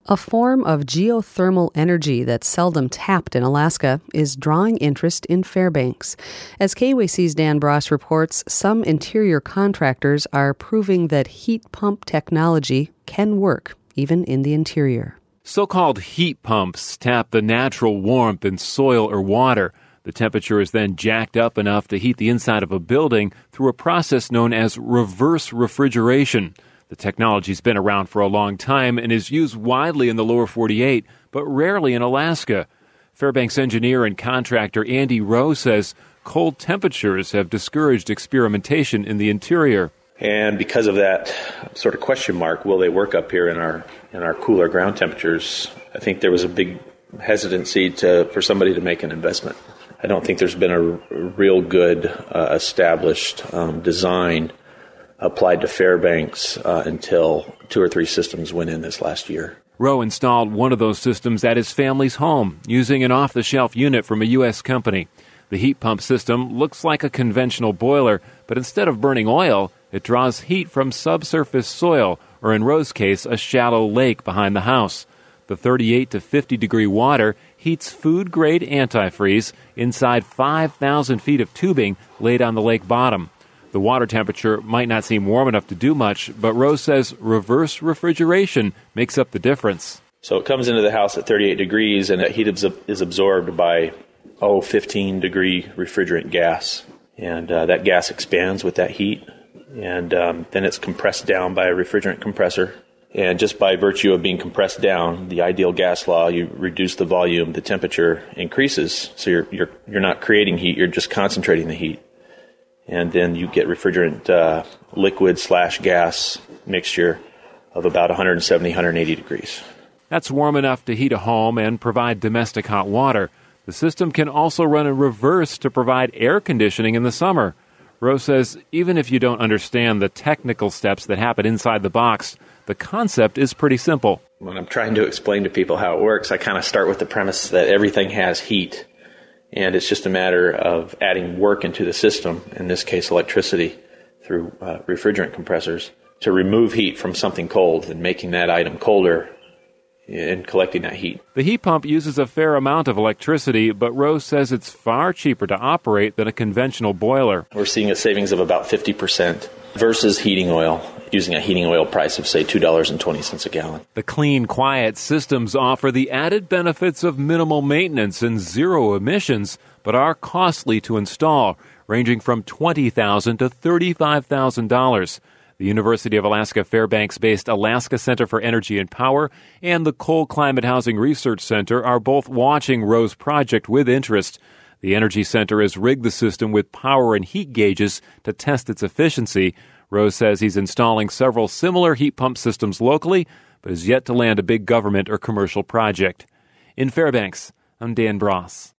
A form of geothermal energy that's seldom tapped in Alaska is drawing interest in Fairbanks. As KUAC's Dan Bross reports, some interior contractors are proving that heat pump technology can work, even in the interior. So-called heat pumps tap the natural warmth in soil or water. The temperature is then jacked up enough to heat the inside of a building through a process known as reverse refrigeration. The technology's been around for a long time and is used widely in the lower 48, but rarely in Alaska. Fairbanks engineer and contractor Andy Rowe says cold temperatures have discouraged experimentation in the interior. And because of that sort of question mark, will they work up here in our cooler ground temperatures? I think there was a big hesitancy for somebody to make an investment. I don't think there's been a real good established design applied to Fairbanks until 2 or 3 systems went in this last year. Rowe installed one of those systems at his family's home using an off-the-shelf unit from a U.S. company. The heat pump system looks like a conventional boiler, but instead of burning oil, it draws heat from subsurface soil, or in Rowe's case, a shallow lake behind the house. The 38 to 50 degree water heats food-grade antifreeze inside 5,000 feet of tubing laid on the lake bottom. The water temperature might not seem warm enough to do much, but Rose says reverse refrigeration makes up the difference. So it comes into the house at 38 degrees, and that heat is absorbed by 15 degree refrigerant gas. And that gas expands with that heat, and then it's compressed down by a refrigerant compressor. And just by virtue of being compressed down, the ideal gas law, you reduce the volume, the temperature increases. So you're not creating heat, you're just concentrating the heat. And then you get refrigerant liquid/gas mixture of about 170, 180 degrees. That's warm enough to heat a home and provide domestic hot water. The system can also run in reverse to provide air conditioning in the summer. Rose says even if you don't understand the technical steps that happen inside the box, the concept is pretty simple. When I'm trying to explain to people how it works, I kind of start with the premise that everything has heat. And it's just a matter of adding work into the system, in this case electricity, through refrigerant compressors, to remove heat from something cold and making that item colder and collecting that heat. The heat pump uses a fair amount of electricity, but Rose says it's far cheaper to operate than a conventional boiler. We're seeing a savings of about 50% versus heating oil, using a heating oil price of, say, $2.20 a gallon. The clean, quiet systems offer the added benefits of minimal maintenance and zero emissions, but are costly to install, ranging from $20,000 to $35,000. The University of Alaska Fairbanks-based Alaska Center for Energy and Power and the Cold Climate Housing Research Center are both watching Rowe's project with interest. The Energy Center has rigged the system with power and heat gauges to test its efficiency. Rowe says he's installing several similar heat pump systems locally, but has yet to land a big government or commercial project. In Fairbanks, I'm Dan Bross.